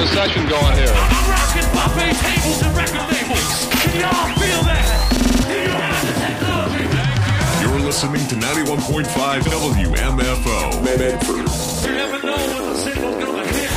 a session going here. I'm rocking buffet tables and record labels. Can y'all feel that? You have to take a look. You're listening to 91.5 WMFO. Medford. You never know when the single's gonna hit.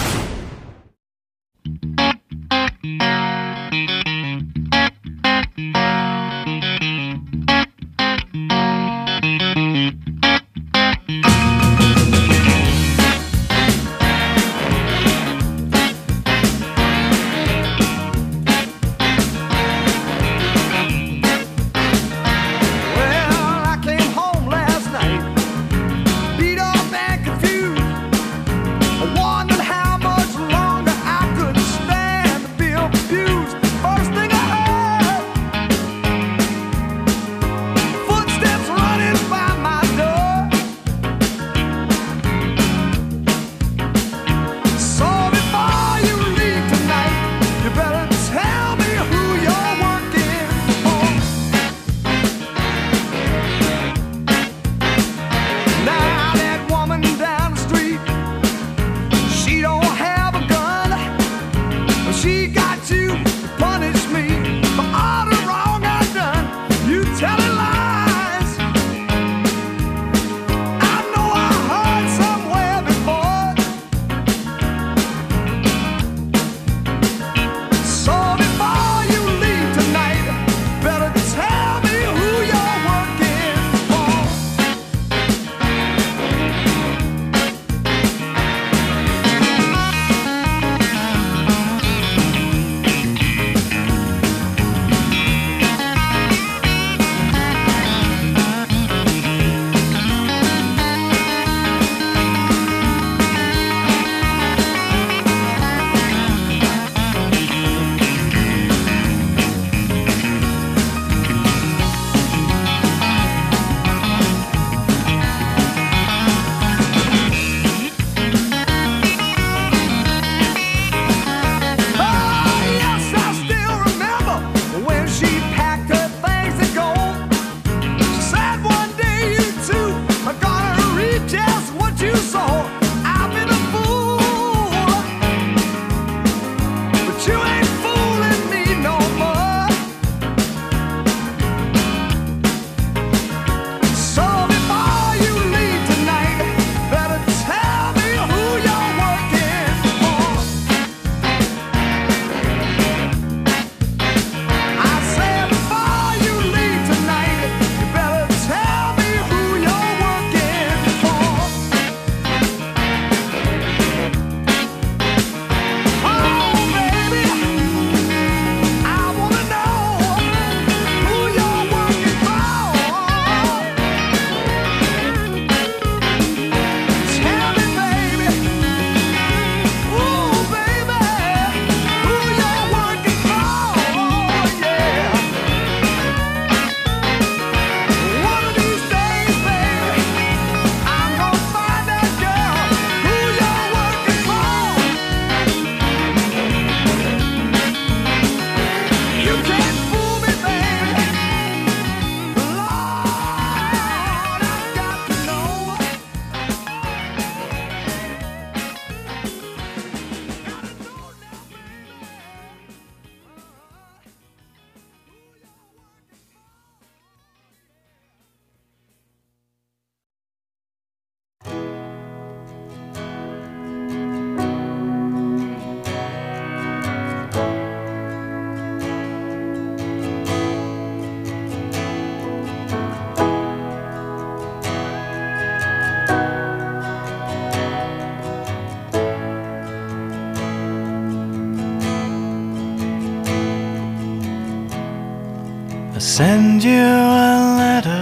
Send you a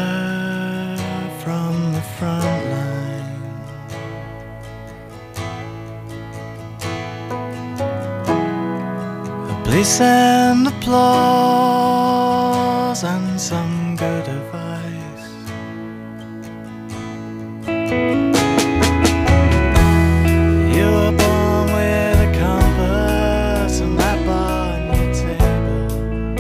letter from the front line. Please send applause and some good advice. You were born with a compass and that bar on your table.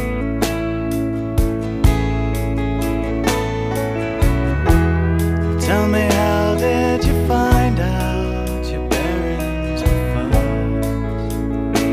Tell me, how did you find out your bearings were false?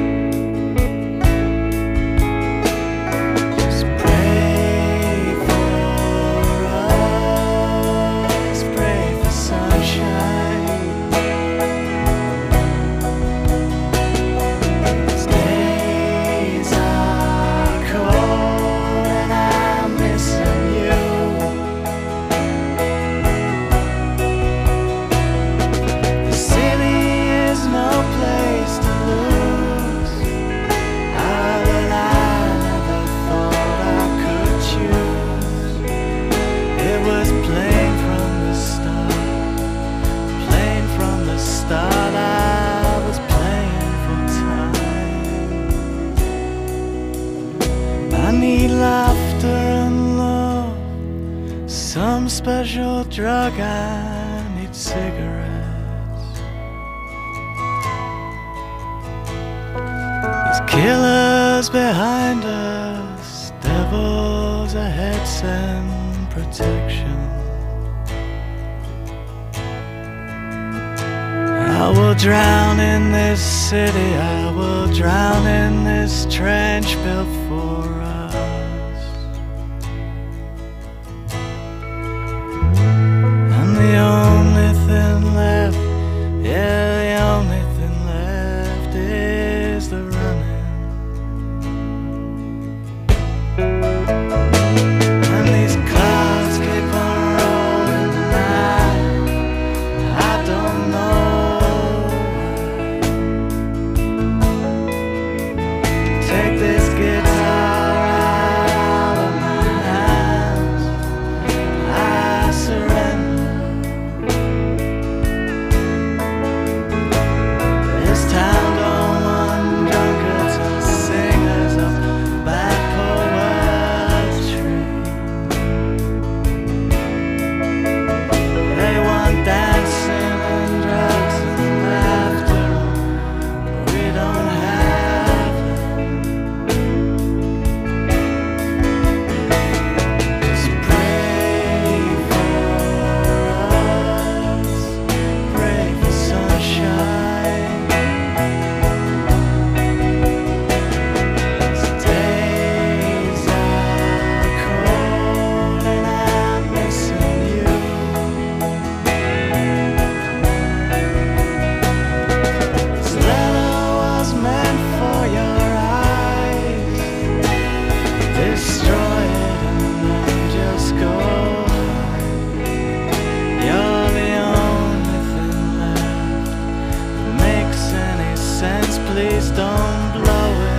special drug, I need cigarettes. There's killers behind us, devils ahead, send protection. I will drown in this city, I will drown in this trench built for us. I'm the only thing left, yeah, the only thing left is the running. And these clouds keep on rolling, and I don't know. Take this guitar out of my hands, I surrender. This town don't want drunkards or singers of bad poetry. They want dancing and drugs and laughter, but we don't have it. Just pray for us, pray for sunshine. These days are cold and I'm missing you. This letter was meant for your eyes. Destroy it and then just go hide. You're the only thing left that makes any sense. Please don't blow it.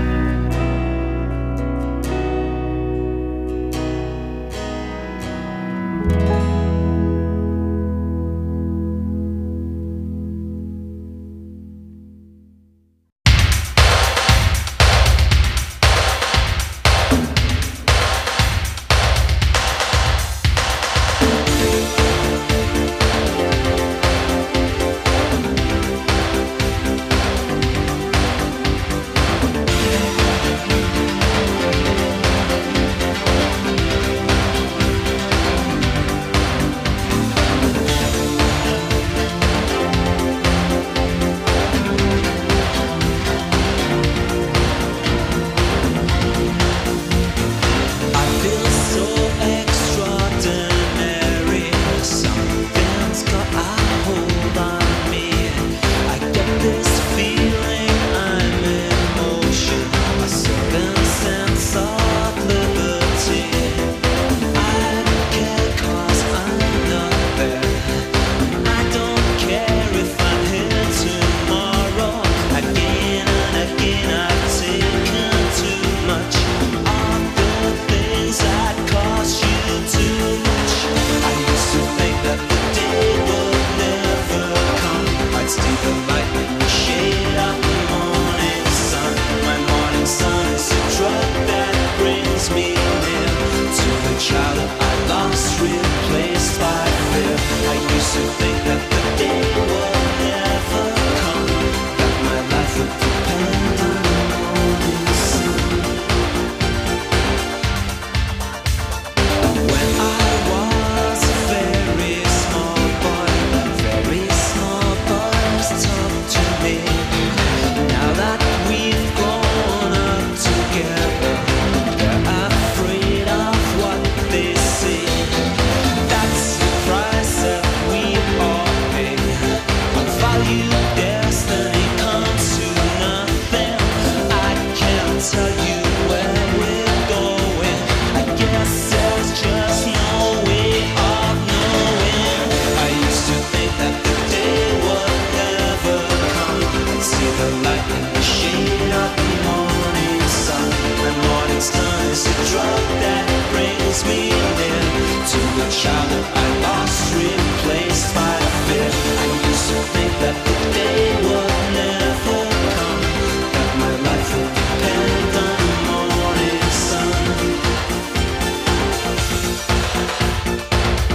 I feel so extraordinary. Something's got a hold on me. I get this feeling I'm in motion, a certain sense of liberty. I don't care 'cause I'm not there. I don't care if I'm here tomorrow. Again and again I've taken too much of the things that cost you too much. I used to think that the day would never come. I'd see the light in the shade of the morning sun. My morning sun is a drug that brings me near to the child that I lost, replaced by fear. I used to think that the day would never come, that my life would depend on the morning sun. When I was a very small boy was tough to me. Now that we've grown up together, they're afraid of what they see. That's the price that we all pay. A value destiny comes to nothing. I can't tell you where we're going. I guess there's just no way of knowing. I used to think that the day would never come. I'd see the light in the shade of the morning sun. My morning sun is a drug that brings me near to the child that I lost, replaced by fear. I used to think that the day would never come, that my life would depend on the morning sun.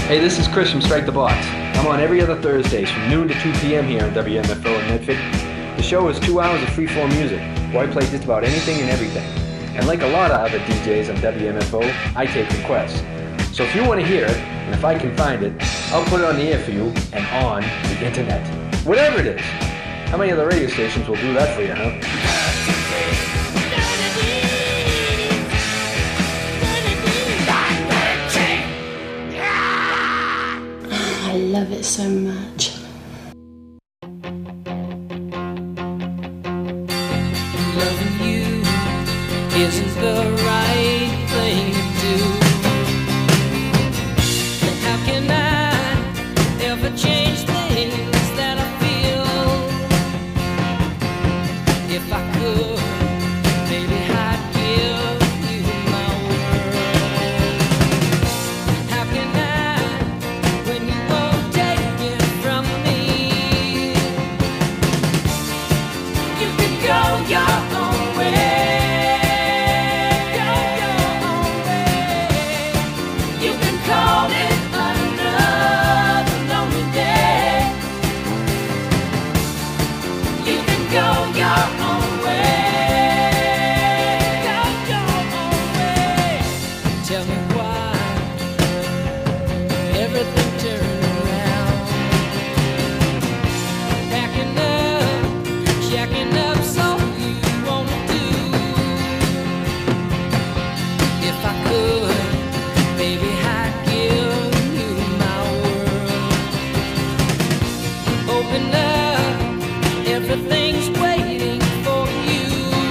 Hey, this is Chris from Strike the Box. I'm on every other Thursdays from noon to 2 p.m. here on WMFO in Medford. The show is 2 hours of free-form music, where I play just about anything and everything. And like a lot of other DJs on WMFO, I take requests. So if you want to hear it, and if I can find it, I'll put it on the air for you and on the internet. Whatever it is. How many other radio stations will do that for you, huh? I love it so much. Loving you isn't the right thing to do. And how can I ever change things that I feel? If I could, maybe I'd give you my world. How can I, when you won't take it from me? You can go your own way. Go your own way. You can call it another lonely day. You can go your own way. Go your own way. Tell me why everything turned around. Packing up, checking up, so you wanna do. If I could, baby, I'd give you my world. Open up, everything's waiting for you.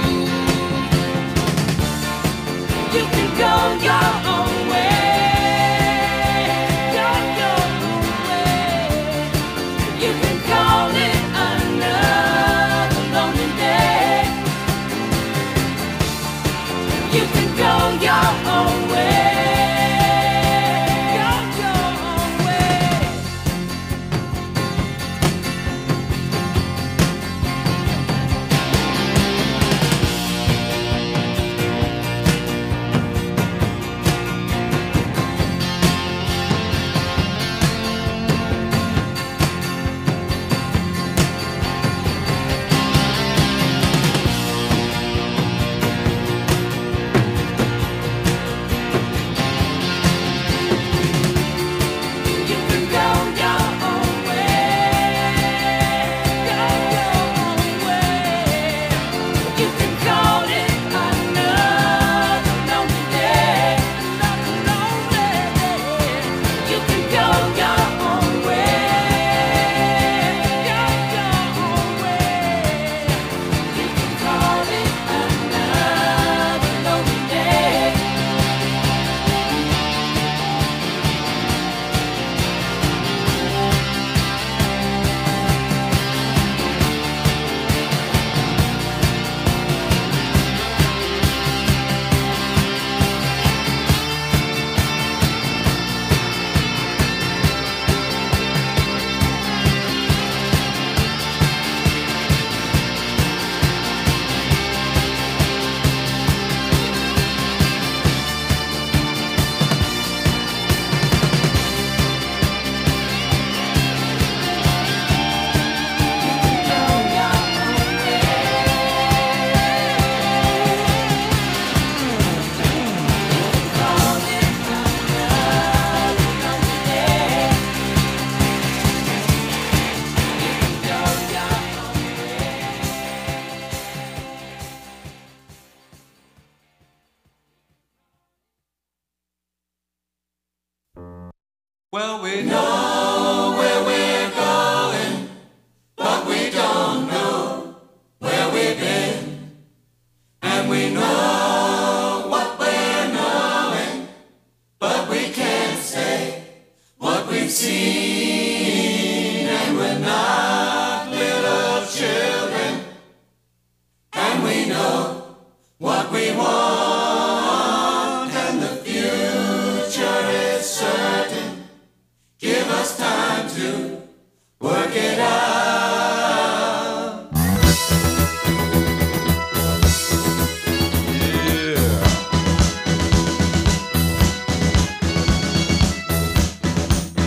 You can go your own way. Go your own way. You can call it another lonely day. You can go your own way. Go your own way. You can go your own way. Go your own way. You can call it another lonely day. Another lonely day. You can go your own way. Go your own way. You can call it another lonely day. Well, we know where we're going, but we don't know where we've been. And we know what we're knowing, but we can't say what we've seen. And we're not little children, and we know what we want, and the future is certain. Give us time to work it out. Yeah.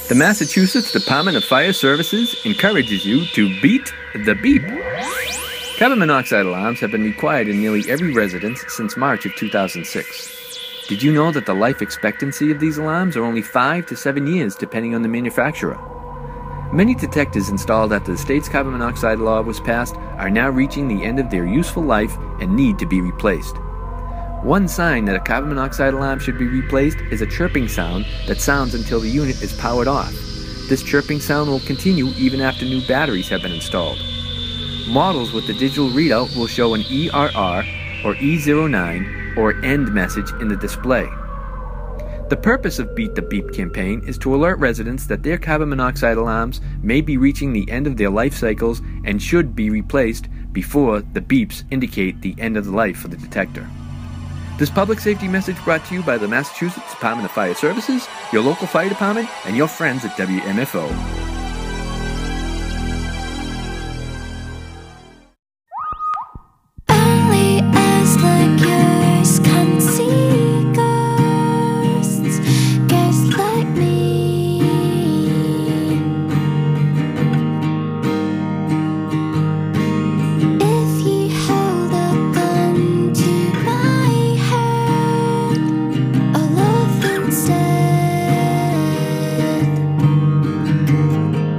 The Massachusetts Department of Fire Services encourages you to beat the beep. Carbon monoxide alarms have been required in nearly every residence since March of 2006. Did you know that the life expectancy of these alarms are only 5 to 7 years depending on the manufacturer? Many detectors installed after the state's carbon monoxide law was passed are now reaching the end of their useful life and need to be replaced. One sign that a carbon monoxide alarm should be replaced is a chirping sound that sounds until the unit is powered off. This chirping sound will continue even after new batteries have been installed. Models with the digital readout will show an ERR or E09 or END message in the display. The purpose of Beat the Beep campaign is to alert residents that their carbon monoxide alarms may be reaching the end of their life cycles and should be replaced before the beeps indicate the end of the life of the detector. This public safety message brought to you by the Massachusetts Department of Fire Services, your local fire department, and your friends at WMFO. Only eyes like yours can see ghosts, ghosts like me. If you hold a gun to my head, I'll laugh instead.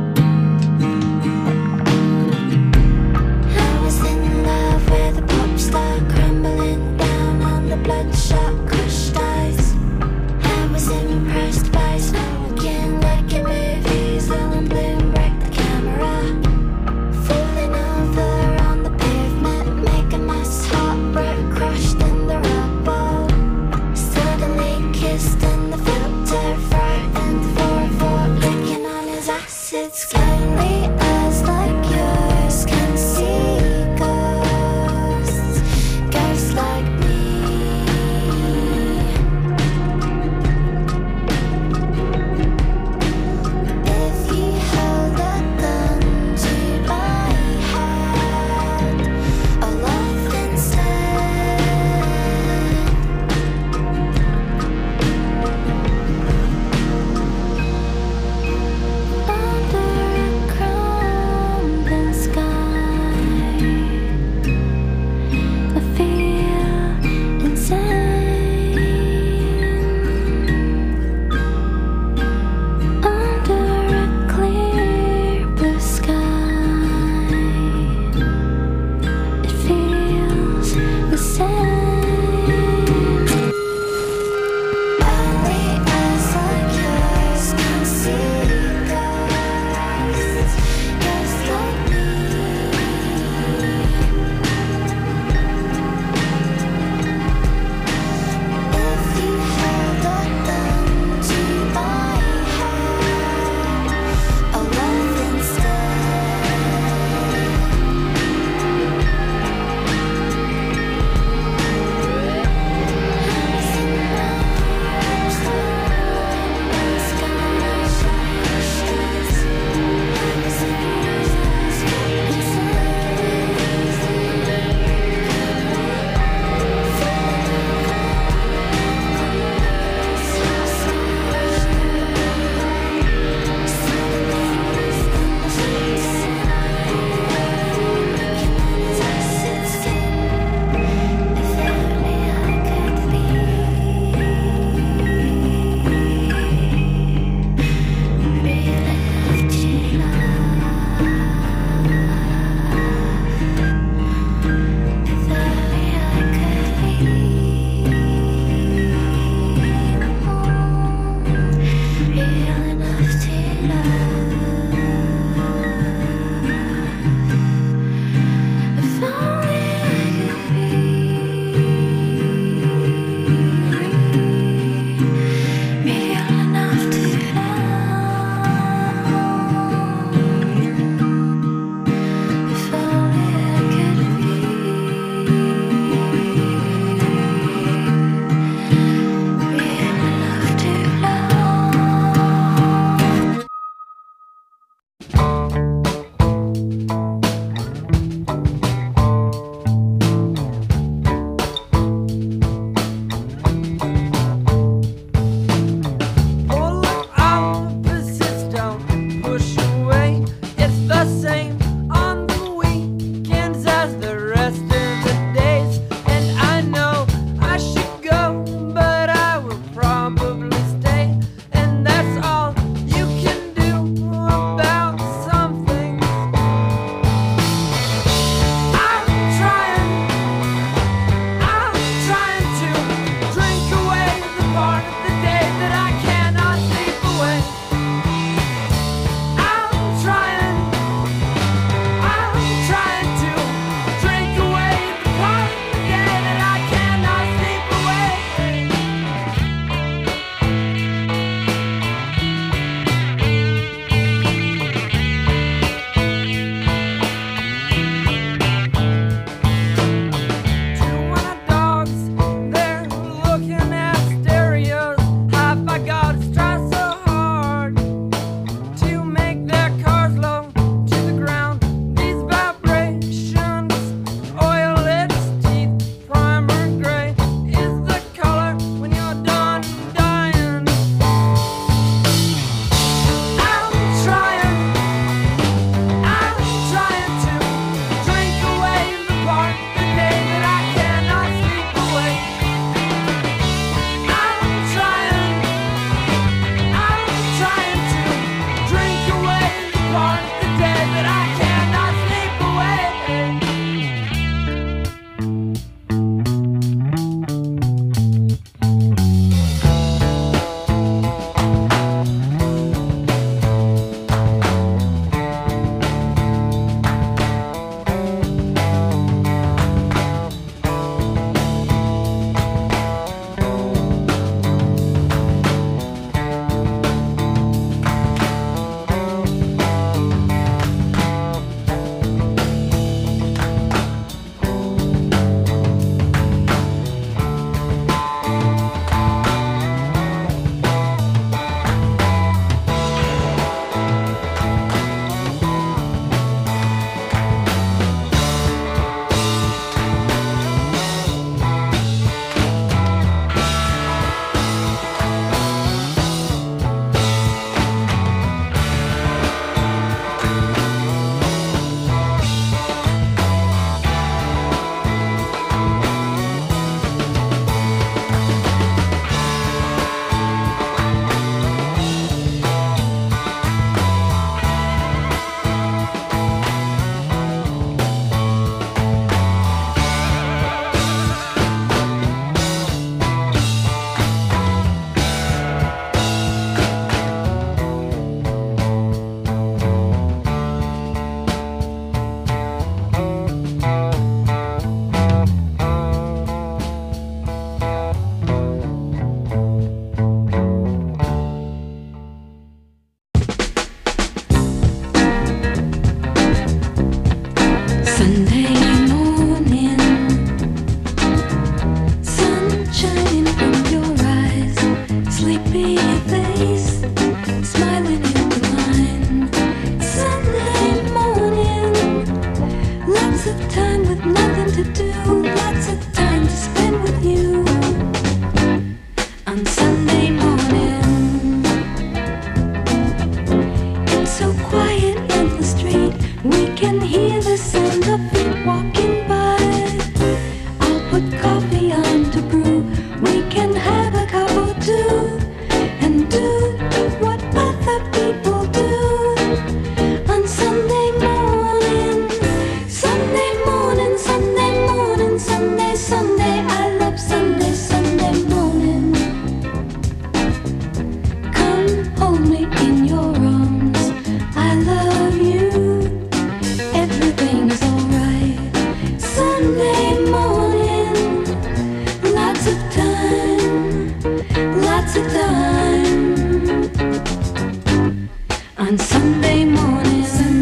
on Sunday morning,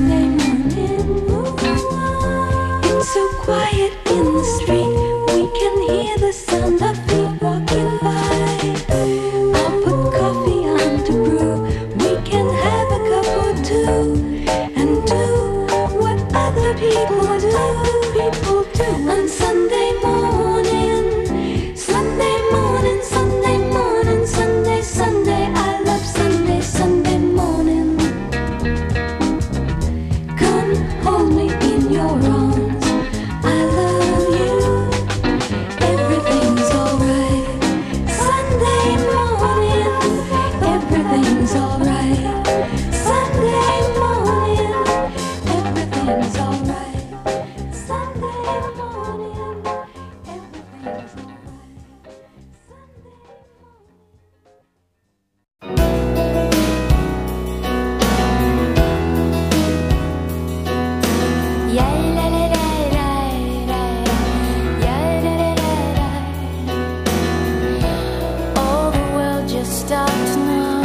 it's so quiet in the street. We can hear the sound of feet walking by. I'll put coffee on to brew. We can have a cup or two and do what other people do. On Sunday morning, Sunday morning, Sunday morning, Sunday, Sunday. I love Sunday, Sunday morning. Come hold me in your arms. I love you. Everything's alright. Sunday morning. Everything's alright. Sunday morning. Everything's alright. Sunday morning. Everything's alright. All the world just stopped now.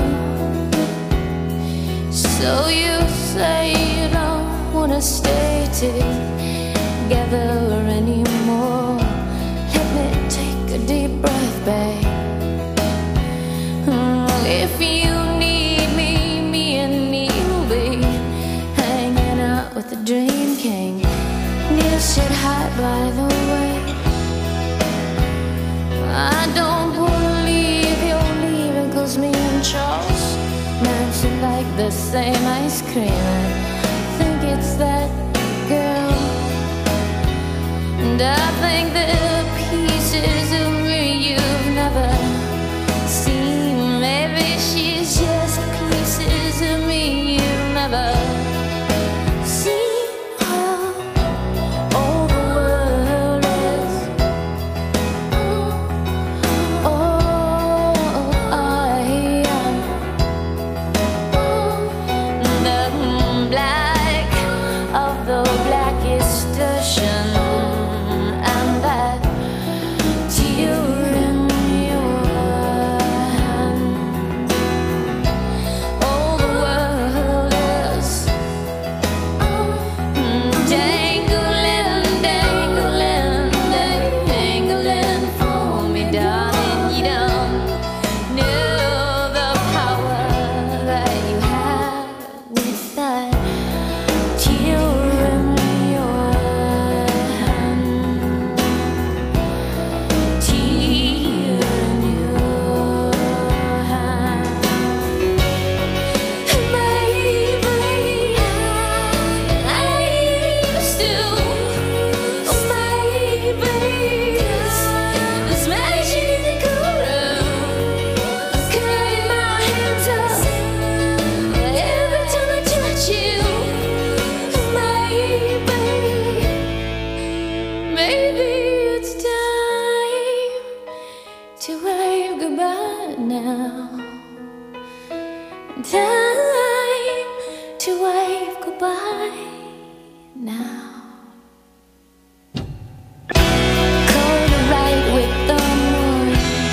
So you say you don't wanna stay together anymore. Let me take a deep breath, babe. If you need me, me and me will be hanging out with the Dream King. Neil said hi, by the way. I don't wanna leave, you're leaving, 'cause me and Charles mentioned like the same ice cream. I think it's that girl, and I think the pieces of me you've never seen. Maybe she's just pieces of me you've never seen. All the world is the black of the blackest ocean, and that tear in your hand. All the world is dangling, dangling, dangling for me, darling. You don't know the power that you have with that tear in your hand. Tear in your hand. Maybe I used to. Maybe this magic in the cool room. Cutting my hands up every time I touch you. Maybe it's time to wave goodbye now. Time to wave goodbye now. Cold right with the moon.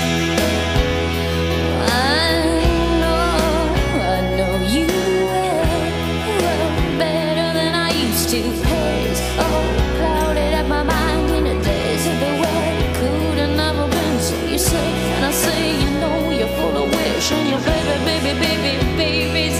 I know you well better than I used to. Haze all clouded up my mind in the days of the way it could have never been. So you say, and I say, you know you're full of wish, and your baby, baby, baby, baby's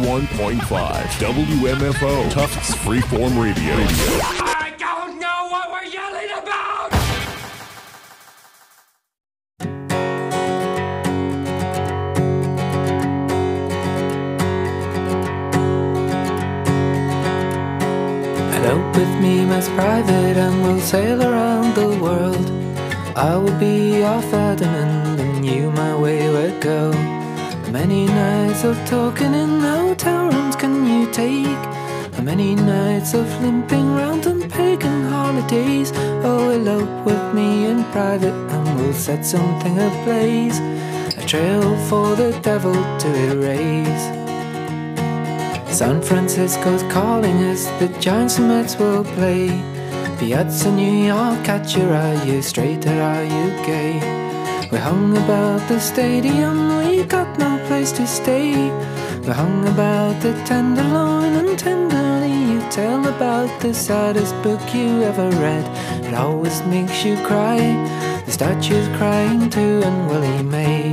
91.5 WMFO, Tufts Freeform Radio. I don't know what we're yelling about! Elope with me, Miss Private, and we'll sail around the world. I will be your Ferdinand, and you my wayward girl. How many nights of talking in hotel rooms can you take? How many nights of limping round on pagan holidays? Oh, elope with me in private, and we'll set something ablaze, a trail for the devil to erase. San Francisco's calling us, the Giants and Mets will play. Piazza New York, catch your eye, you straight or are you gay? We hung about the stadium, we got no place to stay. We hung about the Tenderloin, and tenderly you tell about the saddest book you ever read. It always makes you cry, the statue's crying too, and Willie May.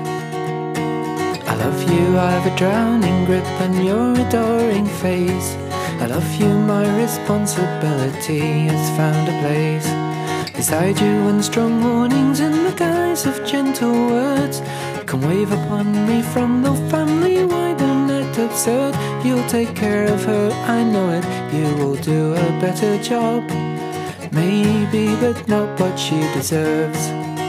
I love you, I've a drowning grip on your adoring face. I love you, my responsibility has found a place beside you, and strong warnings in the guise of gentle words can wave upon me from the family wide and net absurd. You'll take care of her, I know it, you will do a better job, maybe, but not what she deserves.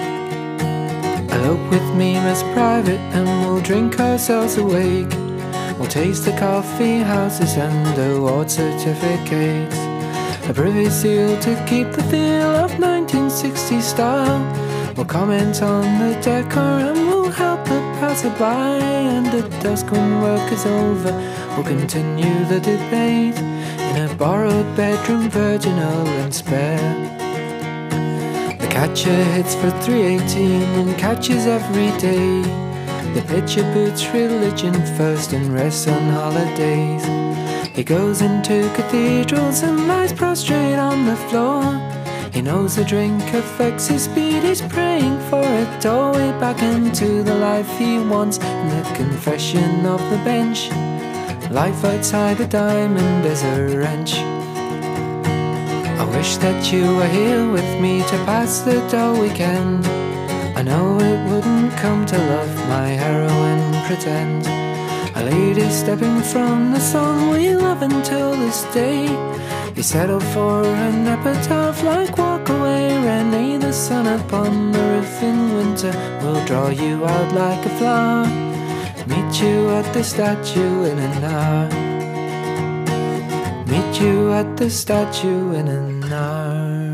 Elope with me, Miss Private, and we'll drink ourselves awake. We'll taste the coffee houses and award certificates, a privy seal to keep the feel of 1960s style. We'll comment on the decor and we'll help the passerby, and at dusk when work is over we'll continue the debate in a borrowed bedroom, virginal and spare. The catcher hits for 318 and catches every day. The pitcher boots religion first and rests on holidays. He goes into cathedrals and lies prostrate on the floor. He knows the drink affects his speed, he's praying for a doorway back into the life he wants in the confession of the bench. Life outside a diamond is a wrench. I wish that you were here with me to pass the dull weekend. I know it wouldn't come to love my heroine pretend. A lady stepping from the song we love until this day. You settle for an epitaph like Walk Away, Renee. The sun upon the roof in winter will draw you out like a flower. Meet you at the statue in an hour. Meet you at the statue in an hour.